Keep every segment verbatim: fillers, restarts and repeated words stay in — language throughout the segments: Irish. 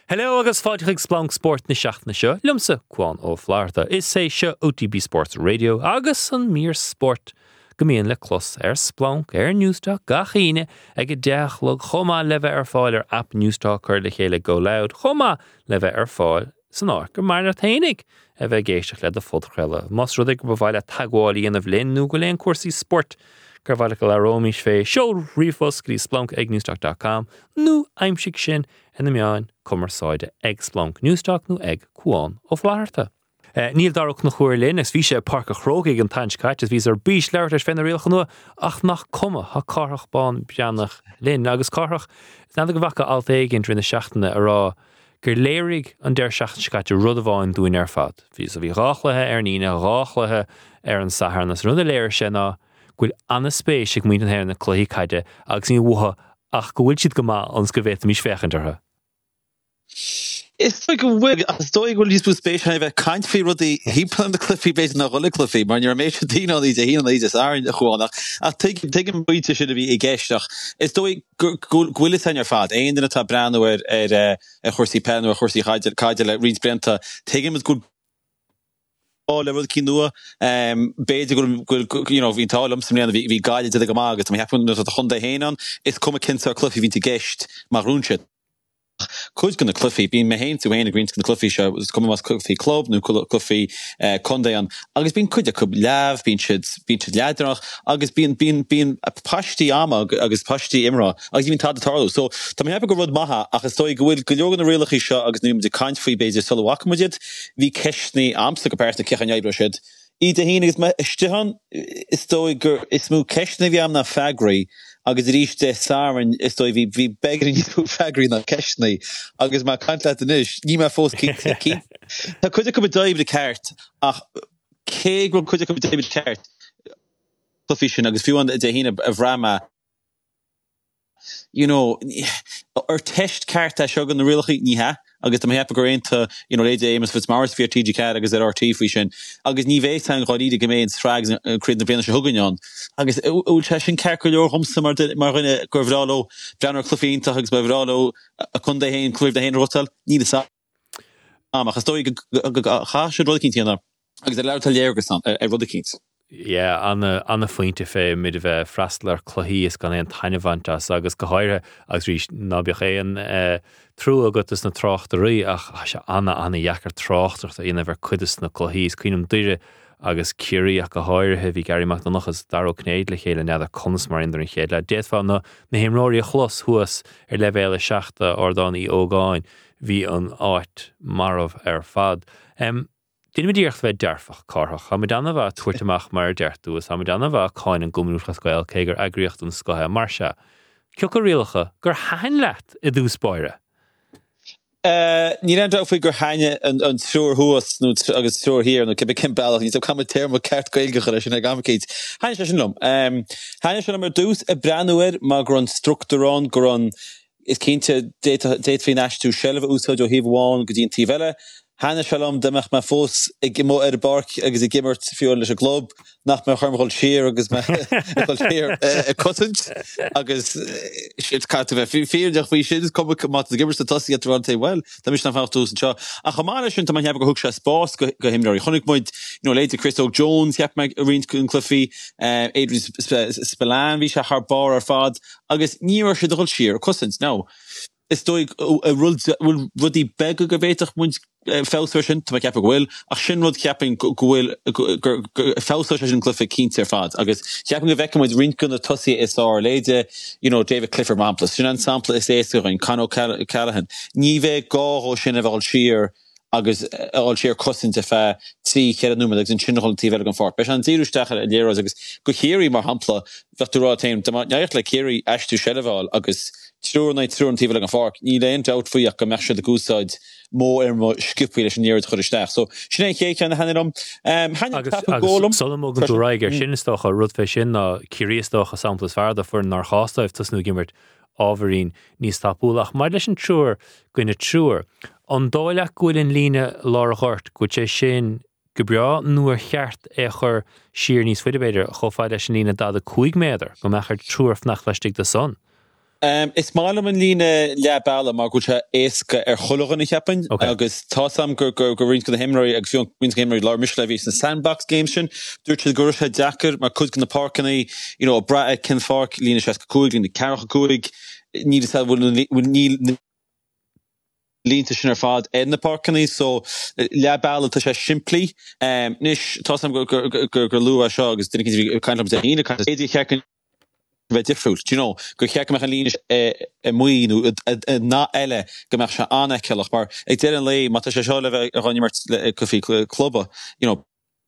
Hello agus fáideach splánk sport na seachna seo, lumsa Cuan ó Florida. Is sé seo O T B Sports Radio agus an mír sport gomíon le clos ar splánk ar Newstalk gachíine ag deach log chomá leve ar fáil ar app Newstalk chuir le chéile go loud chomá leve ar fáil san áir gur mar na tainig a bheith géisteach le de fodchreile. Mas rud ag go bhhaile tagháil íon a bhlinn nó go léon cuasaí sport gur bhhaile go le rómís fé seo rifos grí splánk ag newstalk dot com nó aimsigh sin in na meáin cumarsáide ag splánk Newstalk nó ag Cuan ó Florida. Uh, Níl darach na chuir linn, ag bhí sé parc a chrógaigh an taint cait, ag bhí ar bís leir ar féin a réalcha nua, ach nach cuma ha carthach bán beannach linn, agus carthach ná go bhacha alt éigin trí na seachtainna a rá gur léirigh an deir seachtain cait rud a bháin dúin ar fad. Bhí so bhí ráchlathe ar nína, ráchlathe ar an sahar, nas rud a léir sé ná gúil anna spéis ag muoin an héir na cluí caide agus ní bhuatha ach go bhfuil siad go má ans go bhéit mís fechantartha. It's like a wig. I stoig will use space have a kind fee ruddy he plan the cliffy based on the cliffy man you're made to on these he on these are in the corner I take take him by to should be a guest it's doing gwillis on your fad and in a tab brand where a a horsey pen or horsey hide card like reads brenta take him as good all level kinua um basic you know we told them something we we guided to the gamag to happen that the Honda Hanon it's come a kinser cliffy to guest maroon shit Could gonna Cliffy being mahain to Wayne Green to the Cliffy show was coming was Cliffy Club no Cliffy uh Conde on August being could could lav being should being should ladrach August being being being a pashti ama August pashti imra August even tad tarlo so to me have a go rod maha August stoi go will go na real show August name the kind free base solo walk with it vi keshni amsta comparison to Kichan Yabro shed I de hin is me stihan is stoi gur is mu keshni vi am na fagri agus ríiste saran is dói bhí bhí begrin tú fagri na ceisnaí agus má cantla inis ní má fós cí cí Tá chuide go daibh de ceart ach cé grom chuide go daibh de ceart Cluffy sin agus fiú an de hína a bhrama you know ar teist ceart a segan na rialchaí ní ha agus am hepa go into you know Lady Amos Fitzmaurice for T G Cat agus at R T fishing agus ní bhéh tan gá ide geméin strags create na bliana se huganán agus ú tesin ceircaúor homsamar mar rinne gurhrálo Janar Cluffín agus bevrálo a chun de hain club de hain rotal ní sa amach stoi cha se rodcintíanna agus a leir talléirgus an a rodicins Yeah, anna anna fointe fé mid a bheith freistlar chluí is gan éon tainehhaintas agus go háire agus rís nábeach éon trú agat na tráchtarí ach se anna anna dhechar tráchtach a ina bhar cuidas na chluís cuiinem duire agus curí ach go háirithe bhí garíach na nachas daró cnéad le chéile nead a cons mar idir an chéad le déadfá na na himróí a chlos thuas ar levéile seachta ordáin í ógáin hí an áit marmh ar fad. Um, Dyn mi diolch fe derfach carhach, a mi danna fa twyrtamach mar dertúas, a mi danna fa cain an gomnúcha sgwael ceigur agriocht an sgwael marsia. Ciwch o rialcha, gur hain let i ddw spoire? Ní ran dá fao gur haine an trúr thuas nó agus trúr hir nó cibbe cin bailach ní cum téir mo ceart gailgecha leis sin a gamcéid. Haine se sin lom. Haine se mar dús a breanúir má gur an structurán gur an is cínte déit fi náistú sellh úsáid ó híomháin go dtíon tíhile. Hanna shalom demach ma fós ag gimo ar barc agus ag gimmert fiúil leis a glob nach me chuirmhil siar agus me siar a cottage agus shit cat of feardeach bhí siad cum mat gimmert a tosí at run well tá mis na fáchtús seo a chamáile sin tá heb go thug se spás go himráí chonig muid you know later Chris Og Jones heb me a rin cún Cluffy Adrian Spillane bhí se haar bar ar fad agus níor se dul siar a cosint no is dói a rudí beg go bhéach muid fellsir sin tá ceap gohfuil ach sin rud ceapin gohfuil fellsir sin Cluffy cínte ar fad agus ceapin go bheice muid rincún a tosí is á léide you know David Clifford Mamplas sin an sampla is éasúin Conó Callahan ní bheith gáó sin a bhil siar agus all siar cosint a fe trí chead núma agus an sinnail tí bheile an fort. Beis an tíústeach a léras agus go chéirí mar hampla bheitúrá taim neocht le chéirí eistú sellháil agus trúr na trúr an tí bheile an fort. Ní léon dat faoach go meise de gúsáid mó ar mo skipí leis an níir chuiristeach. So sin é chéic an hannom agus solam go dúraiger sin istóch a rud fé sin na curiíostoch a samplas farda for nar chástaibh tasnú gimmert ábharín níos tapúlach mar leis an trúr goine trúr an dáileach gúil in líne lára chort go sé sin go breá nuair cheart é chur siar níos fuidebéidir chomh fáid leis an líne dad a cúig méidir go mechar trúr fnach leistigh de son. Um, is mála an lína leabála mar go se éasca ar chologan i cheapan, Okay. agus tásam gur gur gur rins go himraí agus fion rins go himraí lar misle vís na sandbox game sin, dúirt gur se deacar mar cud gan na parcannaí, you know, bra cin farc lína se cúig, lína carach cúig, ní sa ní línta sin ar fad in na parcannaí, so leabála tá sé siimplí, um, nis tásam gur gur gur gur lua seo agus duine cin kind of daína kind of éidir cheacan bheith difriúil, you know, go cheac meach an línis a muoinú ná eile go meach se anna ceach, mar ag deir an lei, má tá sé seo le bheith a ranimart cofií clubba, you know,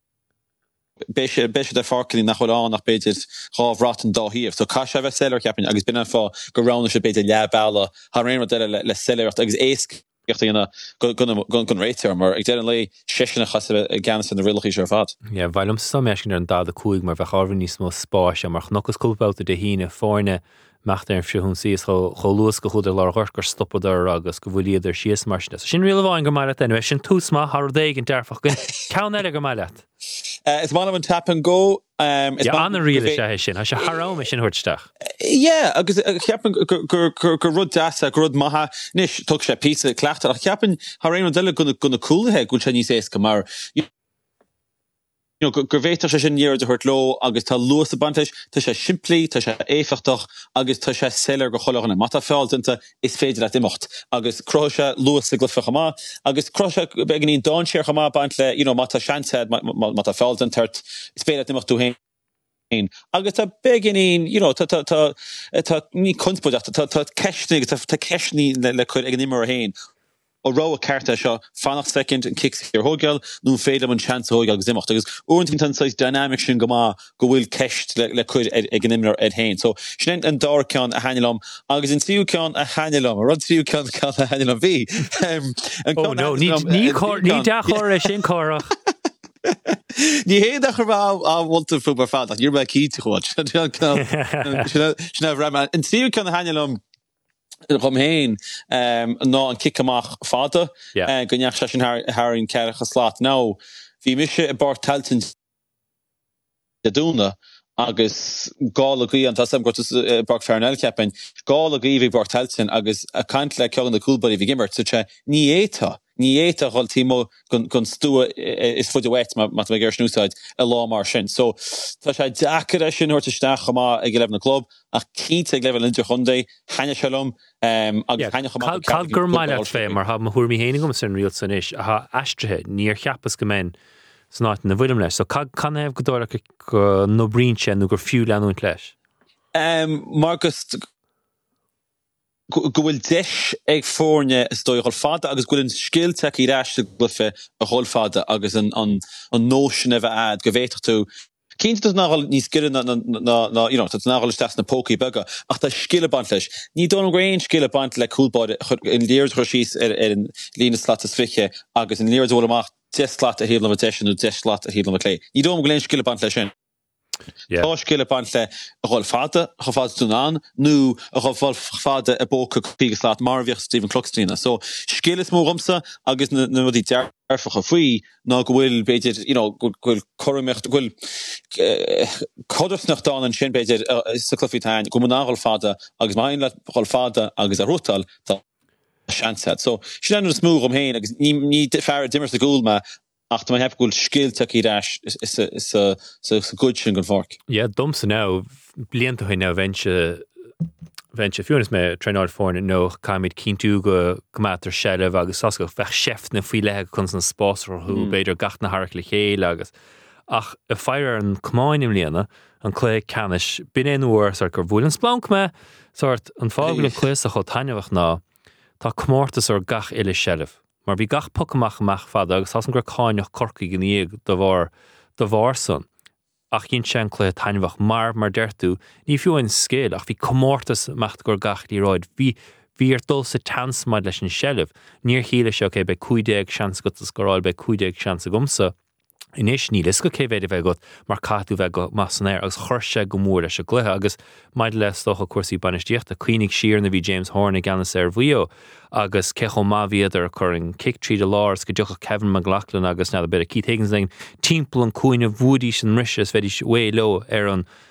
béise béise de farcaní nach chuil an nach beidir ráhrat an dáhíomh, so cá se bheith selar ceapin agus bin an fá go rána se beidir leabála ha réimar deile le, le selirt agus éasc gna gun réitear, mar ag deir an lei seisina chas gan an na rilachaí ar fad. Ja, bhailm sam meiscin ar an dada cúig mar bheith ábhar níos mó spáis mar chnochas cúpáta de híine fáine mecht ar an fiúhún síos cho luas go chud ar lá gur stoppadar agus go bhfuil iad ar síos marsna. Sin rialah bháin go maiile anyway, sin túsma har déig an dearfach gon ceann eile go maiile. Uh, is mála an tap and go. Um, ja, an riile se sin, ha se harám sin huirteach. Yeah, agus ceapan gur rud dasa, gur rud maha, nis tug sé písa cleachtar, ach ceapan har réon deile gona cúlathe gúil se níos éasca mar, you know, gur bhétar se sin níor de hurt lo, agus tá luas a bantais, tá sé simplí, tá sé éfachtach, agus tá sé selar go cholachna, mata fáiltanta is féidir at imimecht, agus croise luas a glyfach ama, agus croise beganín dáinséir ama bant le, you know, mata seanshead, mata fáiltantart, is féidir at imimecht tú hain. Agus tá beganín, you know, tá tá tá tá ní conspóideach, tá tá ceisnig, tá tá ceisní le chuid ag an imar a hain. O rá a carta seo fannach second and kicks ar hógeal, nún féidir an chance hógeal agus imimecht, agus uintinn tan sais dynamic sin go má go bhfuil ceist le, le chuid ag an imar ed hain. So sin an dar ceann a hainelum, agus in siú ceann a hainelum, a rud siú ceann ceann a hainelum bhí. Um, oh no, ní ní da chóir sin chórach. Ní héad a chu bhá á bhilta fúbar fad, ach níor bheith cí chuáid. Sin bhra in siú ceann a hainelum rom heen um, ná an kickamach fada yeah. uh, gonneach se sin haring ceiricha slát. Ná, bhí mise i bar taltin de dúna agus gála gaí an tasam got uh, bar Fernell ceapin, gála gaí bhí bar taltin agus a cant le ceann na coolbody bhí gimmert, so se ní éta, ní éta ghil tímo gon stúa is fud wet mat me gur snúsáid a lá mar sin. So tá sé deacar sin orta steach chama ag lefna club, ach cínta ag lefna inter chundé, haine shalom, um, agus haine chama... Cal gur maiile fé, mar ha ma húrmi hénigum sin rialt san ish, a ha astrathe, níor chiapas go men snát na bhuilim leis. So can hef go dóra go no brín nu gur fiú leanúint leis? Um, Marcus... go bhfuil deis ag fórne is dói ghil fada agus go bhfuil an skill tech i ráiste glufe a ghil fada agus an, an, an notion of ad go bhéitach tú. Cínta tú nágal ní skille na, na, na, na, you know, tú nágal istas na póki bega, ach tá skille bant leis. Ní dón grain skille bant le coolbáid in léir chosís ar an lína slat is fiche agus in léir dóla amach des slat a híbla matéisiú des slat a híbla matlé. Ní dón grain skille bant leis sin. Yeah. Tá skille bant le a ghil fada, a ghil fada tún an, nú a ghil fada a bóca pígus lát marviach Stephen Cluxtrina. So skille is mó rumsa agus na rudí dearfach a faoi ná go bhfuil beidir, you know, go bhfuil choramecht, go bhfuil codafnach dá an sin beidir sa clufitáin, go mna ghil fada agus main le ghil fada agus a rutal tá seansad. So sin an smúg am héin agus ní ní fear dimmer sa gúil ma ach tá heb gúil skillte í ráis is a good sin gon farc. Ja, domsa ná, blianta hoi ná ventse ventse fiúnas me trenáid fórne nó caiimid cínú go gomátar selleh agus sasco fech seft na fí lethe chun san spásar chu beidir gach na harach le chéile agus ach a feir an cmáinim líana an clé canis bin éonúir sar gur bhfuil an splánc me sort an fágil an clés a chu tainehach ná tá cmórtas ar gach ile selleh. Mar bhí gach pocamach amach fada agus has an gur cáineach corcaí gan íag do bhar do bhar son. Ach cinn sé an clé tainmhach mar mar deirtú, ní fiú an scéil ach bhí comórtas mecht gur gach ní ráid. Bhí bhí ar dul sa tansmaid leis an selleh, níor chéile se okay, be cuideag seans go a scoráil be cuideag seans a gomsa. Inis ní is go céhhéidir bheith go mar catú bheith go masanéir agus chuirse go mór leis a gluthe agus maid le stocha cuasaí banistíocht a cuioinnig siar na bhí James Horn ganas ar bhuio agus cecho má bhíidir chur an kick tríd a lárs go dúcha Kevin McLaughlin agus na a bit a Keith Higgins timppla an cuioine bhúdí sin rises bheith wé lo ar an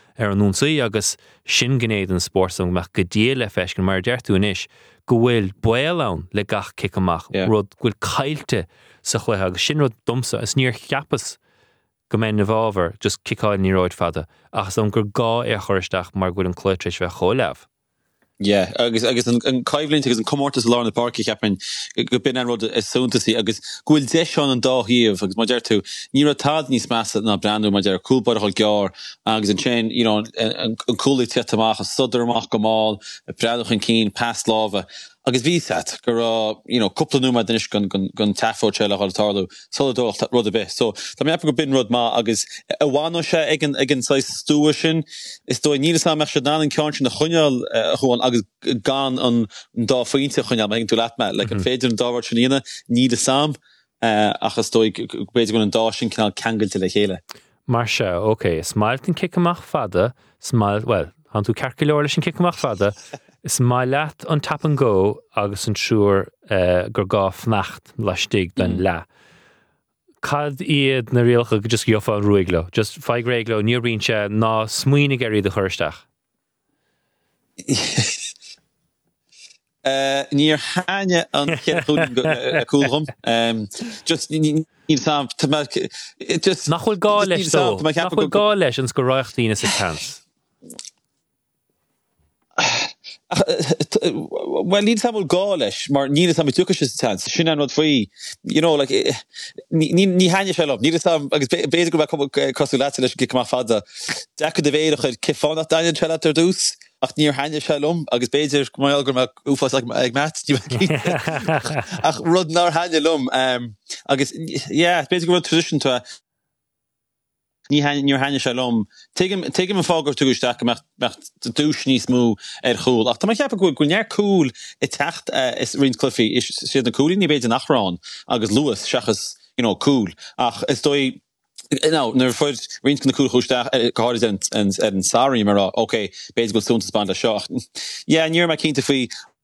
ar an núnsaí agus sin gnéad an spórsong meach go dé le feiscin mar deirtú inis go bhfuil buil ann le gach kick amach Yeah. rud bhfuil caiilte sa chluithe agus sin rud dumsa is níor cheapas go mé na bhábhar just kickáil ní roid fada agus an gur gá ar choristeach mar bhfuil an clúitris bheith choleamh. Yeah, agus agus an an caimhlinn agus an comórtas lá na parki ceapan go bin an rud is súntaí agus gúil de seán an dá híomh agus maidir tú ní ratad níos measa na brandú maidir cúlbar hol gear agus an chain, you know, an an cúlaí tetamach a sudar amach go máil a breadach an cín past láva agus ví set gur uh, you know, couple numa denis gun gun gun tafo chela hol tarlu solidol rud a bit so tá mé go bin rud ma agus a wano se igen igen sais stuation is do ní sam me dan an count na chuneal gewoon agus gan an da feinte chuneal me tú laat me like an féidir an dáwar chinina ní sam uh, achas dó beidir gon an dásin canal kangel til le chéle. Mar se, okay, smilt an kick amach fada, smilt, well, han tú cercileir leis an kick amach fada, is mai leat an tap and go agus an siúr uh, gur gá fnacht leistig den mm. le. Cad iad na rialcha just giofa an ruiglo, just feig reglo, níor bhíonn se ná smuoine geirí de chuirsteach. Uh, níor haine an coolrum um, just ní sam just nachhfuil gá leis so nachhfuil gá leis an go roichtíine sa chans. Well, ní sam gá leis mar ní sam tucha se chans sin an rud faoi you know like ní ní haine se ní sam agus beidir go cosú le leis go má fada de de bhéidir chuid cifána daine se ar dús ach níor haine se lom agus beidir go maiil gur úfas ag mat ach rud ná haine lom um, agus yeah beidir go tradition to ní haine níor haine se lom teigem teigem an fágur tuúisteach mecht mecht dúis níos mú ar chúl ach tá mai cheappa go near cool i techt uh, is rin cluffi is siad na coolí ní beidir nachrán agus Lewis seachas you know cool ach is dói no never foid rins na cool chuisteach gohard an an an sorry mar okay beidir go súntas band a seach yeah níor mai cinnta faoi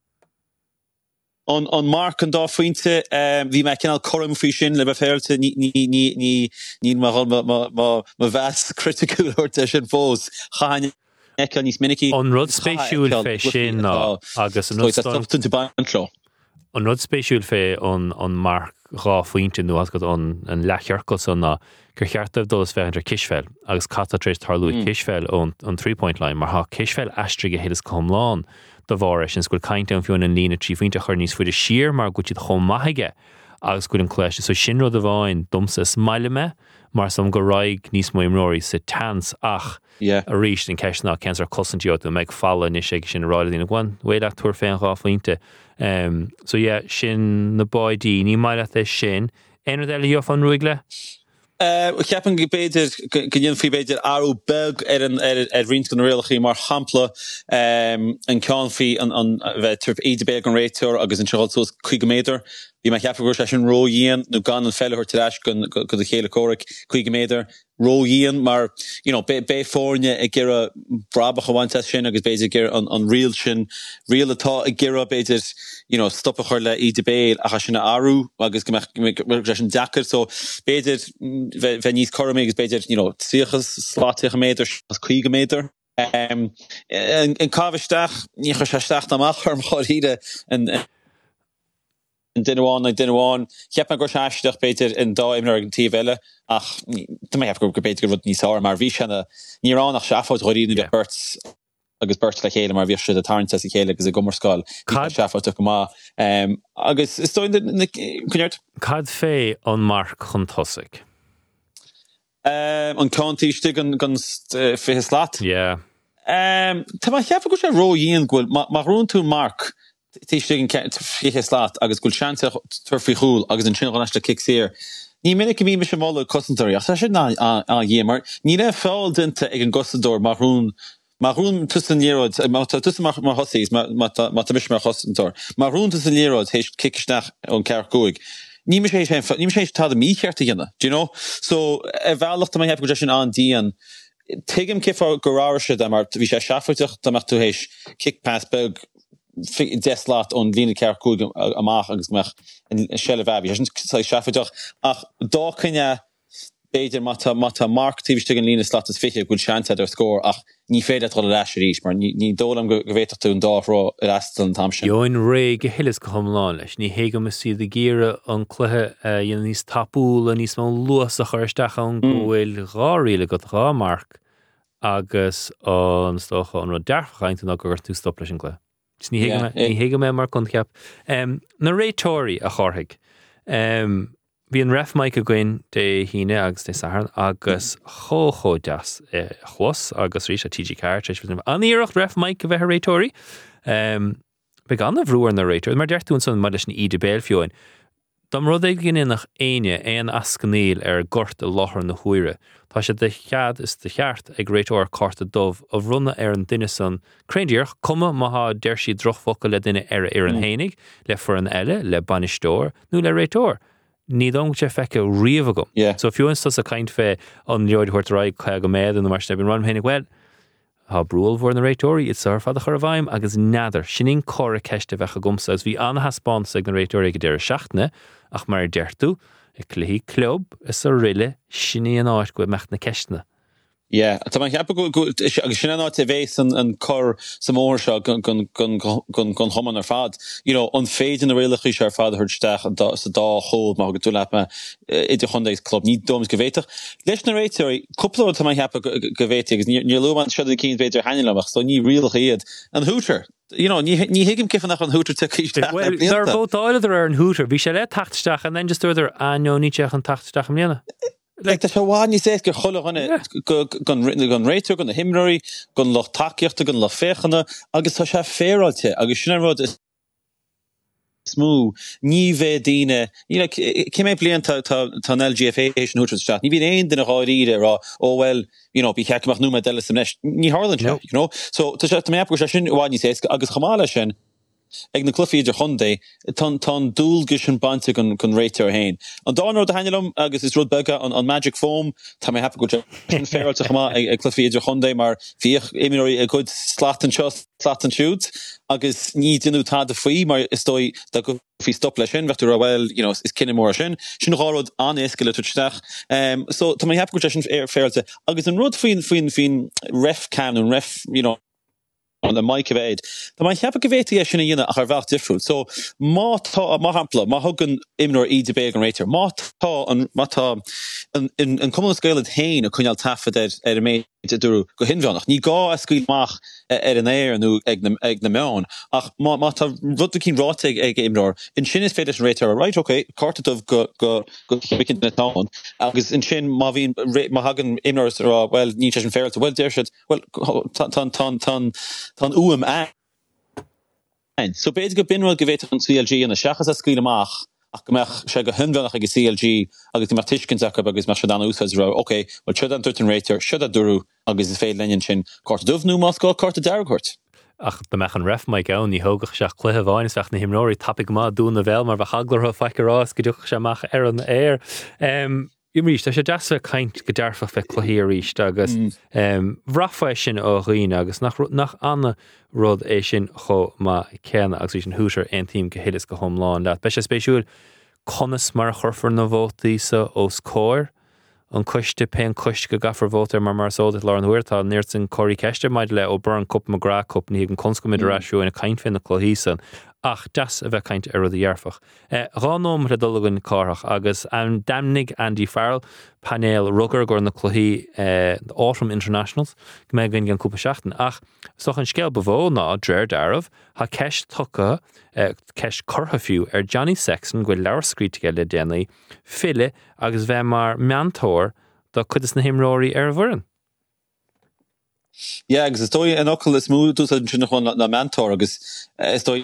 on on Mark an dá faointe um, bhí me cinál chom fao sin le beféilte ní ní ní ní ní ma ma ma ma bheas critical orta sin fós chaine echa níos minicí an rud spéisiúil fé sin ná agus an rud an rud spéisiúil fé an an Mark rá faointe nó as go an an lechearcos an ná gur cheartah dul is fé idir Kisfell agus catatrééis tarlú mm. Kisfell ón an three point line mar ha Kisfell astrige héidir comláán do bhór sin scoil cainte an fiún an lína trí faointe chuir níos fuidir siar mar go siad chom maithaige agus scoil an cléiste so sin rud a bháin dumsa smaile me mar sam go raig níos mó imróí sa tans ach yeah. a ríist an ceisná cens ar cosintí a meid falla ní sé sin ráile dína gháin bhfuil túair féin rá faointe um, so yeah, sin na báidí ní maiile é sin éanaad eile dheoch an ruig le? Uh, ceapan go beidir gin fao beidir áú beg ar an ar rint gan réalchaí mar hampla um, an ceán fao an an bheith tuirp iad beg an réiteir agus an seáil sos chuig méidir bhí me cheappa gur sé an róíon nó gan an fellhir tuéis go go chéile córic chuig méidir róíon mar you know be be fórne ag gira brabach bhainte sin agus beidir gur an an rial sin rial atá ag gira beidir you know stoppa chuir le iad béil a sinna áú agus go sin dachar so beidir bheit níos chomé agus beidir you know tríochas slátecha méidir as chuig méidir um, in cábhaisteach ní chu seisteach amach chum choíide an in dinneháin ag dinneháin cheap me gur seisteach beidir in dá imnar an tíhile ach tá mé go go beidir go rud níos áir mar bhí sena nírán nach seafáid choína de burt agus burt le chéile mar bhí si a tarnta sa chéile agus a gomarscáil seafáid go má agus is stoin chuirt Cad fé an Mark chun tosaigh? Um, an cántí gan gan uh, fi slaat. Yeah. Um, tá mai cheappa go sé róíon ghfuil mar rún tú Mark tí stigin fi slaat agus gúil seanta turfi chúl agus an sin ganiste kick sér. Ní minic mí me sem mála cosintarí ach sé ná a dhémar. Ní le fáil dinta ag an gosador mar rún mar rún tusan lérod tusan mar mar hosís mar mis mar cosintor. Mar rún tusan lérod héis kicksteach an cear goig. Ní me sé ní me sé tá a mícheart gine, do you know? So e bhealach mai heb go sin an dían tuigim cifá goráise mar bhí sé seafuteach tá tú héis kick pass bug deslaat on lína cear goig amach agus meach in selle bhebi sin seafuteach ach dá cynne beidir mata mata Mark tíbiste an lína slát is fiche gúil seanta ar scór ach ní féidir tro leis ríis, mar ní dólam go bhéach tú an dárá astal an tamsin. Join ré go hilas go thomláin leis, ní héga me si de gíre an cluthe dhéana níos tapúla níos má luas a chuirsteach an gohfuil ráíle go rá mark agus an stocha an ru dearfachaint an agur tú stop leis an cluthe. Ní héga me mar chun ceap. Na réitóirí a chorthaig. Bhí an ref maic a gcuin de híine agus de saharn agus cho cho deas chlos agus rís a T G Carr an íirecht ref maic a bheith réitóirí. Be gan a bhrúar na réitóir, mar deirtún san mar leis an iad béil fioin. Dam rud ag gine nach aine éon ascaníil ar gort a láthar na huire. Tá sé de chead is de cheart ag réitóir carta dómh a runna ar an duine san craindíoch cuma maitha deir si drochfoca le duine ar ar an hénig, le for an eile, le banistóir, nó le réitóir. Ní dong sé feice riamh agam. Yeah. So fiúin sta a caint fé an leoid chuirt ráid chu go méad an mar bin ran hénig well. Tá brúil bhór na réitóirí it's ar fad a chur bhaim agus nádar sin córa ceiste bhecha gomsa as bhí anna haspáns ag na réitóirí go déir seachna ach mar deirtú i cluichí club is a riile sinní an áit go mecht na ceistena. Yeah, tá man cheap go agus sin ná te bhééis an cor sa mór seo gon choman ar fad. You know, an féidir na réalachaí sé ar fad a thuirteach sa dá chód má go tú leap me idir chundéis club ní doms go bhéiteach. Leis na réitóirí cúpla tá man cheap go bhéite agus ní luúman siad a cín bhéidir hainlamach so ní rialacha iad an hútar. You know, ní hiigim cifannach an hútar te cíisteach. Well, they're both áilead ar an hútar. Bhí sé le tachtsteach and then just other a no ní teach an tachtsteach am léana. Like tá seháin ní sé go chola ganna gan réitir gan na himráí gan loch takeíochta gan le féchanna agus tá sé féráilte agus sin rud is smú ní bheith daoine cé mé blion tá L G F A sin útsteach ní bhíon aon duna ráíide rá ó well bí ceachach nú deile sem leis ní hálan se so tá sé mé go sé sin bháin ní sé agus chamála sin ag na clufiidir chundé tan tan dúlgus an bante gon gon réitir hain. An dánar a hainelum agus is rud bega an, an Magic Foam tá mé hapa go féral te chama ag, ag clufiidir chundé mar fích éimirí a good slatan shot slatan shoot agus ní dinú tá de faoi mar is dói da go fi stop lei sin vetar well you know is kinne mór sin sin rárod an éskele tuteach um so tá mé hapa go sin féralte agus an rud fin fin fin ref can an ref you know on the mic of aid. The mic have a gaveti sin ina a har vach different. So ma ta ma hampla ma hogan imnor e debeg an rater. Ma ta an ma ta in in common scale at hain a kunyal tafa dead er me to do go hinvanach. Ni ga a skuil mach er an air nu eg na eg na meon. Ach ma ma ta rutkin roteg eg imnor in shin is fetish rater right okay cartet of go go go wicked net down. Agus in shin ma vin ma hagan imnor well ni cheshin fair to well there should well ton ton ton ton Tan uam ein. So beit go binwal gevet an C L G an a seachas a skuile amach ach gomach sé go hunvanach agus C L G agus mar tiiscin ac agus mar dan úsas ra okay, well should an turtin rater should a duru agus is féid lenin sin cort dufnú Moscow cort a dargort. Ach de meach an ref mai gaun ní hogach seach cluthe bhain fach na himróí tapig má dún na bhel mar bh haglar feicerrás go dúch sé amach ar an air. Um, Imrís, tá sé deasa caint go dearfa fe chluhíríist agus bhrafa sin ó riine agus nach, nach anna rud é sin cho má céanna agus sin húsar ein tím go héiles go thomláin leat. Be sé spéisiúil conas mar churfar na bhótaí sa os cóir an cuiste pe an cuist go gafar bhótar mar mar sódat lá an huirtá níirt an choirí ceiste maid le ó bur an cup ma gra cup ní an conscomid raisiú in a caint fin na chluhísan ach das a bheith caint ar rud a dhearfach. Ránóm a dulagan cárach agus an damnig Andy Farrell panel rugger gur na chluhí Autumn Internationals go mé gin gan cúpa seachtain ach soch an scéal bhó ná dréir darmh ha ceist tucha ceist curtha fiú ar Johnny Sexton go leabhar scríte le déanaí fille agus bheith mar meantóir do chudas na himróí ar bhuirean. Ja, agus is dói an ocail is múl dús an sin na mentor agus is dói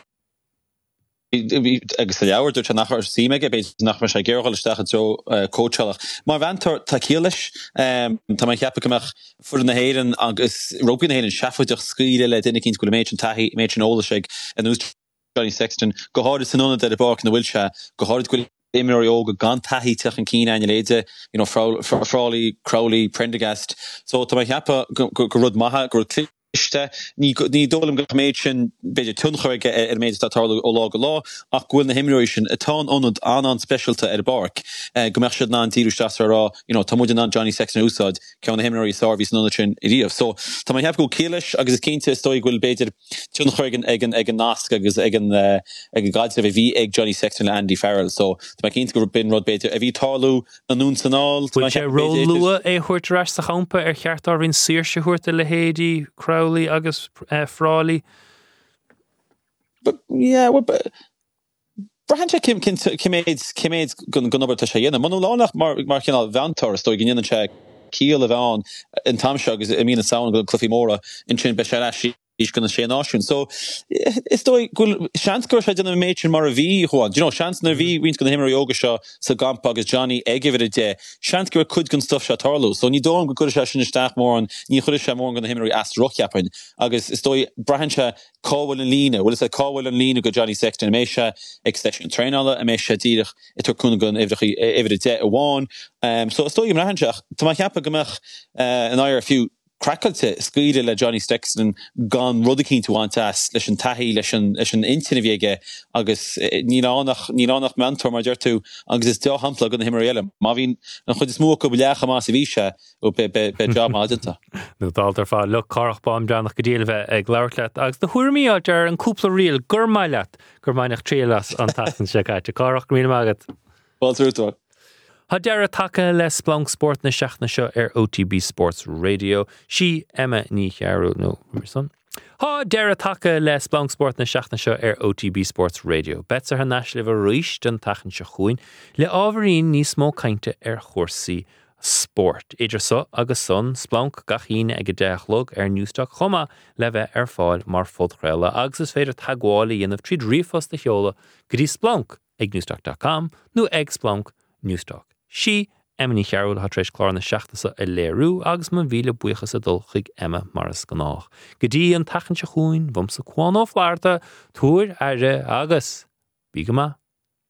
agus a leabhar dúirt nach ar síime beit nach mar sé géiril isteach so coachalach. Mar ventor takeílis tá mai cheappa goach fu na héan agus rógin héan seafuideach scríide le duine cinn go méid an taí méid an ólaigh an ús Johnny Sexton go háir sanna de bar na bhfuil se go háir go éimirí óga gan taí teach an cíine aine léide you know Frawley Crowley Prendergast so tá mai cheappa go rud maithe gur iste ní ní dólam go méid sin beidir tunchoige ar méid tátála ó lá go lá ach gúil na himimiúéis sin atá anad an an specialta ar barc go meach siad ná an tíú rá tá muidir an Johnny Sexton úsáid ceann na himimiúí sábhís nó sin i riamh. So tá mai heb go céiles agus is cinnte stoi gúil beidir tunchoigen ag an ag an nasc agus ag an ag an gaid a bhí ag Johnny Sexton le Andy Farrell. So tá mai cinnte go bin rud beidir a bhí táú anún sanál. Bhfuil sé ró lua é chuirt reis sa champa ar chearttar hín síirse chuirta le héadí Crowley agus uh, Frawley. But yeah, well, but Brahancha Kim Kim Kimaid Kimaid gun gun over to Shayna. Manu Lánach mar mar kinal Vantor stoi gin check Kiel of on in Tamshog is I mean a sound good Cliffy Mora in Chin Besharashi. Is going to say an so it's doing good chance course I didn't make more V one you know chance na V we's going to him yoga show so gampag is Johnny I give it a day chance could good stuff shot Tarlo so you don't go to in staff more on you could have more going to him ask rock yapin agus it's doing Brahancha Cowell and Lena well it's a Cowell and Lena go Johnny Sexton Mesha extension train all and Mesha Dirich it took Kunagun every every day a one um so it's doing Brahancha to my cap gemach uh and I are a few Crackalte scuide le Johnny Sexton gan rudikeen to antas leis an tahi leis an leis an intinviege agus ní annach ní annach mentor mar tu agus is do hampla gon himmerele ma vin an chud is mó go blecha ma vise op be be be job adenta no dalter fa look carach bam danach gedeelwe ag laurtlet agus de hurmi ar an couple reel gurmailet gurmainach trelas an tasten sekait carach mi maget well through Ha dera taka le Splunk Sport na seachna seo ar O T B Sports Radio. Si Emma ní chearú no son. Ha dera taka le Splunk Sport na seachna seo ar O T B Sports Radio. Bets ar ha nasliv a ruis den tachan se chuin le ábharín níos mó cainte ar chórsaí sport. Idir so agus son Splunk gachíne ag deachlog ar Newstalk chuma le bheith ar fáil mar fud chréile agus is féidir taghála dhéanamh tríd riomfos de cheola go dtí Splunk ag newstalk dot com nó ag Splunk Newstalk. Si Emily Charroll hat treis chlár na seachtasa a léirú agus man bhíle buchas a dulchaig Emma maras ganách. Gdí an tachan se chuin bum sa cuán ó fláirta túir aire agus. Bígama.